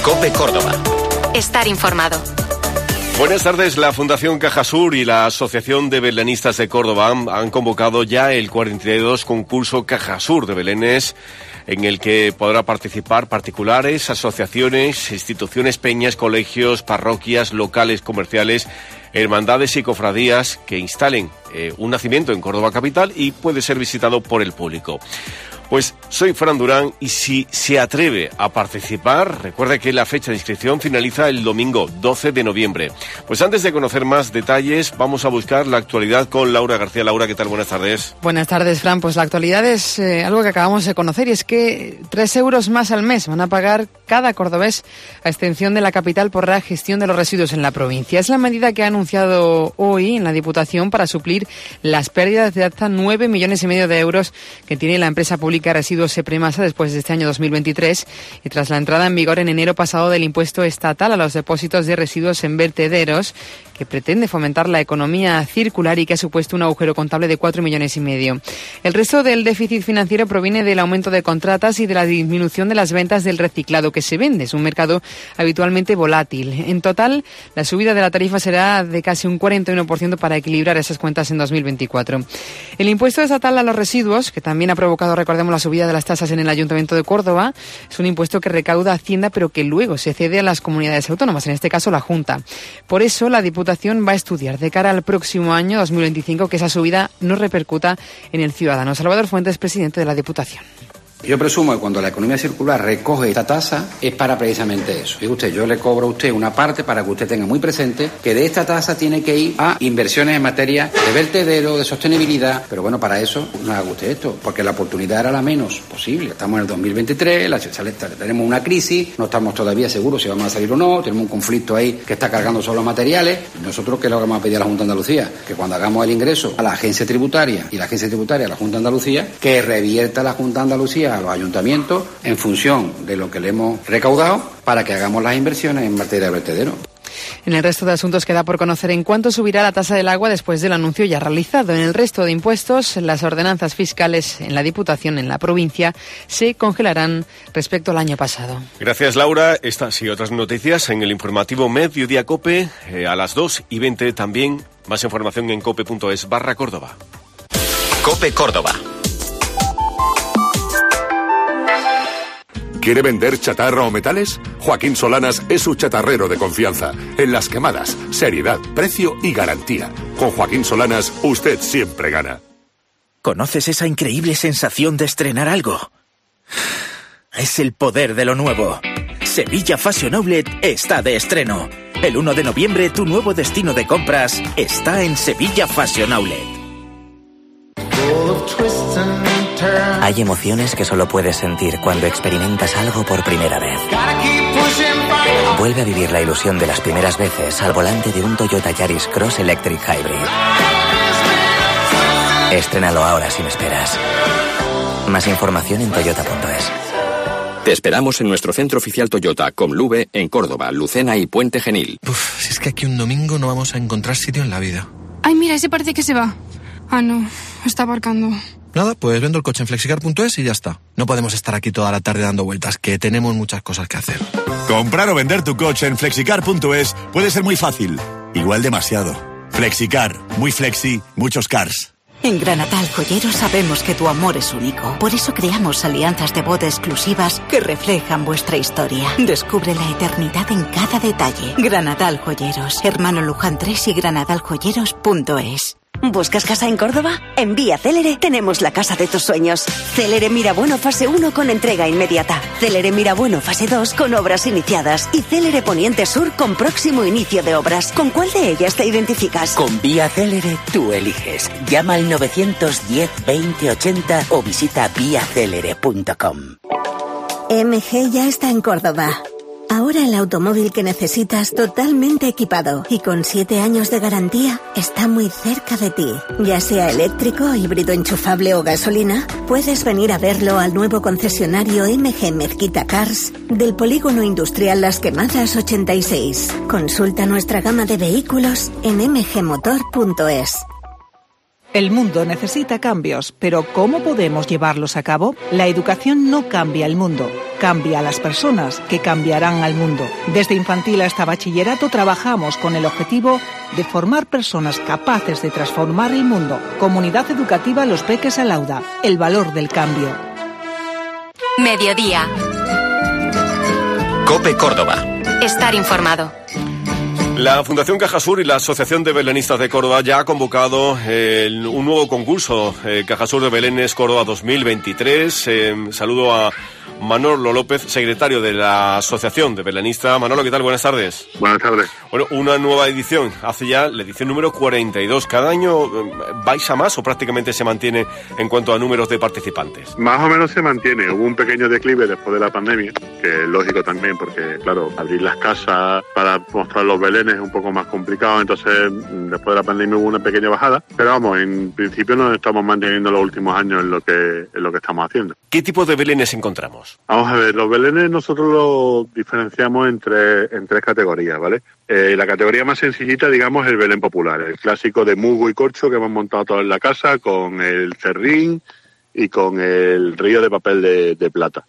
COPE Córdoba. Estar informado. Buenas tardes. La Fundación Cajasur y la Asociación de Belenistas de Córdoba han convocado ya el 42 concurso Cajasur de Belenes, en el que podrá participar particulares, asociaciones, instituciones, peñas, colegios, parroquias, locales comerciales, hermandades y cofradías que instalen un nacimiento en Córdoba capital y puede ser visitado por el público. Pues soy Fran Durán y si se atreve a participar, recuerde que la fecha de inscripción finaliza el domingo 12 de noviembre. Pues antes de conocer más detalles, vamos a buscar la actualidad con Laura García. Laura, ¿qué tal? Buenas tardes. Buenas tardes, Fran. Pues la actualidad es algo que acabamos de conocer y es que 3 euros más al mes van a pagar cada cordobés a excepción de la capital por la gestión de los residuos en la provincia. Es la medida que ha anunciado hoy en la Diputación para suplir las pérdidas de hasta 9,5 millones de euros que tiene la empresa pública Residuos Sepremasa después de este año 2023 y tras la entrada en vigor en enero pasado del impuesto estatal a los depósitos de residuos en vertederos, que pretende fomentar la economía circular y que ha supuesto un agujero contable de 4,5 millones. El resto del déficit financiero proviene del aumento de contratas y de la disminución de las ventas del reciclado que se vende. Es un mercado habitualmente volátil. En total, la subida de la tarifa será de casi un 41% para equilibrar esas cuentas en 2024. El impuesto estatal a los residuos, que también ha provocado, recordemos, la subida de las tasas en el Ayuntamiento de Córdoba, es un impuesto que recauda Hacienda pero que luego se cede a las comunidades autónomas, en este caso la Junta. Por eso, la Diputación va a estudiar de cara al próximo año 2025 que esa subida no repercuta en el ciudadano. Salvador Fuentes, presidente de la Diputación. Yo presumo que cuando la economía circular recoge esta tasa es para precisamente eso. Digo usted, yo le cobro a usted una parte para que usted tenga muy presente que de esta tasa tiene que ir a inversiones en materia de vertedero, de sostenibilidad, pero bueno, para eso no haga usted esto, porque la oportunidad era la menos posible. Estamos en el 2023, tenemos una crisis, no estamos todavía seguros si vamos a salir o no, tenemos un conflicto ahí que está cargando solo los materiales. Nosotros, ¿qué es lo que vamos a pedir a la Junta de Andalucía? Que cuando hagamos el ingreso a la agencia tributaria y la agencia tributaria a la Junta de Andalucía, que revierta la Junta de Andalucía a los ayuntamientos en función de lo que le hemos recaudado para que hagamos las inversiones en materia de vertedero. En el resto de asuntos queda por conocer en cuánto subirá la tasa del agua después del anuncio ya realizado. En el resto de impuestos, las ordenanzas fiscales en la Diputación, en la provincia, se congelarán respecto al año pasado. Gracias, Laura. Estas y otras noticias en el informativo Mediodía COPE a las 2:20 también. Más información en cope.es/Córdoba. COPE Córdoba. ¿Quiere vender chatarra o metales? Joaquín Solanas es su chatarrero de confianza. En las quemadas, seriedad, precio y garantía. Con Joaquín Solanas, usted siempre gana. ¿Conoces esa increíble sensación de estrenar algo? Es el poder de lo nuevo. Sevilla Fashion Outlet está de estreno. El 1 de noviembre, tu nuevo destino de compras está en Sevilla Fashion Outlet. Hay emociones que solo puedes sentir cuando experimentas algo por primera vez. Vuelve a vivir la ilusión de las primeras veces al volante de un Toyota Yaris Cross Electric Hybrid. Estrénalo ahora sin esperas. Más información en toyota.es. Te esperamos en nuestro centro oficial Toyota, Comlube, en Córdoba, Lucena y Puente Genil. Si es que aquí un domingo no vamos a encontrar sitio en la vida. Ay, mira, ese parece que se va. Ah, no, está aparcando. Nada, pues vendo el coche en flexicar.es y ya está. No podemos estar aquí toda la tarde dando vueltas, que tenemos muchas cosas que hacer. Comprar o vender tu coche en flexicar.es puede ser muy fácil, igual demasiado. Flexicar, muy flexi, muchos cars. En Granatal Joyeros sabemos que tu amor es único. Por eso creamos alianzas de boda exclusivas que reflejan vuestra historia. Descubre la eternidad en cada detalle. Granatal Joyeros, Hermano Luján 3 y granadaljoyeros.es. ¿Buscas casa en Córdoba? En Vía Célere tenemos la casa de tus sueños. Célere Mirabueno fase 1 con entrega inmediata. Célere Mirabueno fase 2 con obras iniciadas. Y Célere Poniente Sur con próximo inicio de obras. ¿Con cuál de ellas te identificas? Con Vía Célere tú eliges. Llama al 910 20 80 o visita viacelere.com. MG ya está en Córdoba. Ahora el automóvil que necesitas totalmente equipado y con 7 años de garantía está muy cerca de ti. Ya sea eléctrico, híbrido enchufable o gasolina, puedes venir a verlo al nuevo concesionario MG Mezquita Cars del Polígono Industrial Las Quemadas 86. Consulta nuestra gama de vehículos en mgmotor.es. El mundo necesita cambios, pero ¿cómo podemos llevarlos a cabo? La educación no cambia el mundo. cambia a las personas, que cambiarán al mundo. Desde infantil hasta bachillerato trabajamos con el objetivo de formar personas capaces de transformar el mundo. Comunidad Educativa Los Peques Alauda, el valor del cambio. Mediodía. COPE Córdoba. Estar informado. La Fundación Cajasur y la Asociación de Belenistas de Córdoba ya ha convocado un nuevo concurso, Cajasur de Belénes Córdoba 2023. Saludo a Manolo López, secretario de la Asociación de Belenistas. Manolo, ¿qué tal? Buenas tardes. Buenas tardes. Bueno, una nueva edición, hace ya la edición número 42. ¿Cada año vais a más o prácticamente se mantiene en cuanto a números de participantes? Más o menos se mantiene. Hubo un pequeño declive después de la pandemia, que es lógico también porque, claro, abrir las casas para mostrar los belenes es un poco más complicado, entonces después de la pandemia hubo una pequeña bajada, pero vamos, en principio nos estamos manteniendo los últimos años en lo que estamos haciendo. ¿Qué tipo de belenes encontramos? Vamos a ver, los belenes nosotros los diferenciamos en tres categorías, ¿vale? La categoría más sencillita, digamos, es el belén popular, el clásico de musgo y corcho que hemos montado todos en la casa, con el cerrín y con el río de papel de plata.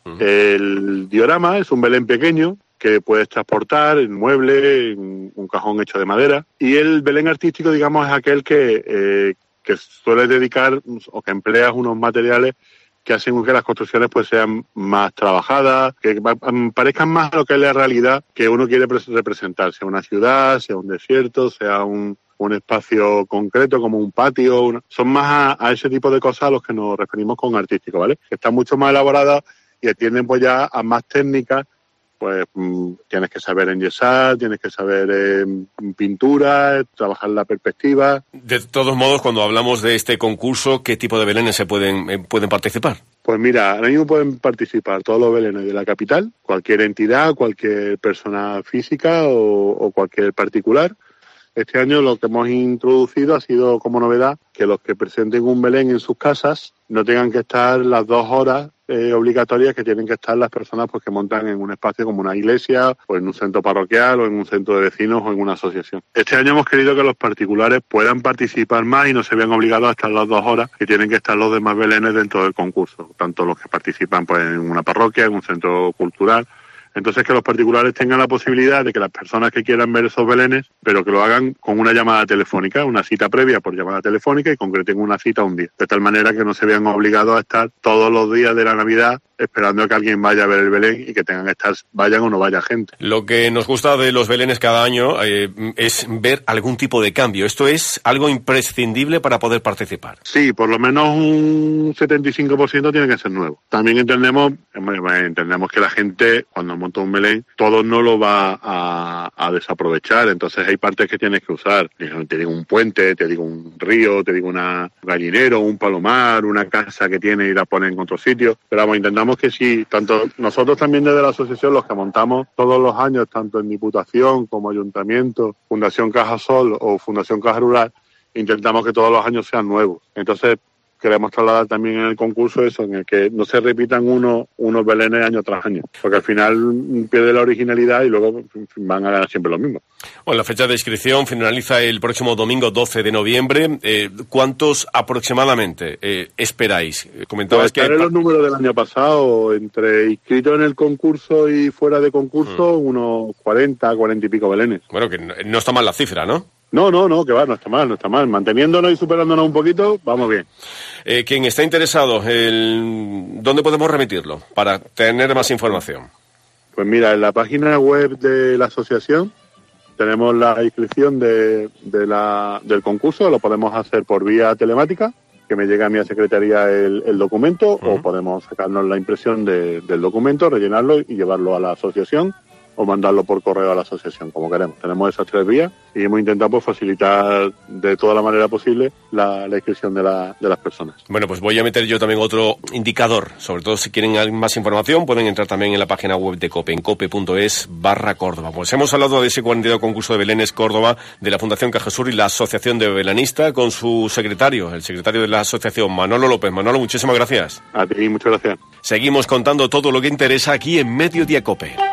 El diorama es un belén pequeño que puedes transportar en mueble, en un cajón hecho de madera. Y el belén artístico, digamos, es aquel que suele dedicar o que empleas unos materiales que hacen que las construcciones pues sean más trabajadas, que parezcan más a lo que es la realidad que uno quiere representar, sea una ciudad, sea un desierto, sea un espacio concreto como un patio. Son más a ese tipo de cosas a los que nos referimos con artístico, ¿vale? Que están mucho más elaboradas y atienden pues ya a más técnicas. Pues tienes que saber enyesar, tienes que saber pintura, trabajar la perspectiva. De todos modos, cuando hablamos de este concurso, ¿qué tipo de belenes se pueden participar? Pues mira, ahora mismo pueden participar todos los belenes de la capital, cualquier entidad, cualquier persona física o cualquier particular. Este año lo que hemos introducido ha sido como novedad que los que presenten un belén en sus casas no tengan que estar las 2 horas obligatorias que tienen que estar las personas pues que montan en un espacio como una iglesia o en un centro parroquial o en un centro de vecinos o en una asociación. Este año hemos querido que los particulares puedan participar más y no se vean obligados a estar las 2 horas que tienen que estar los demás belenes dentro del concurso, tanto los que participan pues en una parroquia, en un centro cultural. Entonces que los particulares tengan la posibilidad de que las personas que quieran ver esos belenes, pero que lo hagan con una llamada telefónica, una cita previa por llamada telefónica y concreten una cita un día. De tal manera que no se vean obligados a estar todos los días de la Navidad esperando a que alguien vaya a ver el belén y que tengan que estar, vayan o no vaya gente. Lo que nos gusta de los belenes cada año es ver algún tipo de cambio. ¿Esto es algo imprescindible para poder participar? Sí, por lo menos un 75% tiene que ser nuevo. También entendemos que la gente, cuando monta un belén, todo no lo va a desaprovechar. Entonces hay partes que tienes que usar. Te digo un puente, te digo un río, te digo un gallinero, un palomar, una casa que tiene y la ponen en otro sitio. Pero vamos, intentamos que sí, tanto nosotros también desde la asociación, los que montamos todos los años, tanto en Diputación como Ayuntamiento, Fundación Cajasol o Fundación Caja Rural, intentamos que todos los años sean nuevos. Entonces queremos trasladar también en el concurso eso, en el que no se repitan unos belenes año tras año, porque al final pierde la originalidad y luego van a ganar siempre lo mismo. Bueno, la fecha de inscripción finaliza el próximo domingo 12 de noviembre. ¿Cuántos aproximadamente esperáis? Comentabas pues que los números del año pasado, entre inscritos en el concurso y fuera de concurso, unos 40 y pico belenes. Bueno, que no está mal la cifra, ¿no? No, que va, no está mal. Manteniéndonos y superándonos un poquito, vamos bien. Quien está interesado, ¿dónde podemos remitirlo para tener más información? Pues mira, en la página web de la asociación tenemos la inscripción del concurso, lo podemos hacer por vía telemática, que me llega a mi secretaría el documento, o podemos sacarnos la impresión del documento, rellenarlo y llevarlo a la asociación, o mandarlo por correo a la asociación, como queremos. Tenemos esas 3 vías y hemos intentado pues, facilitar de toda la manera posible la inscripción de las personas. Bueno, pues voy a meter yo también otro indicador. Sobre todo si quieren más información, pueden entrar también en la página web de COPE, en cope.es/Córdoba. Pues hemos hablado de ese 42 concurso de belenes Córdoba, de la Fundación Cajasur y la Asociación de Belenistas, con su secretario, el secretario de la asociación, Manolo López. Manolo, muchísimas gracias. A ti, muchas gracias. Seguimos contando todo lo que interesa aquí en Mediodía COPE.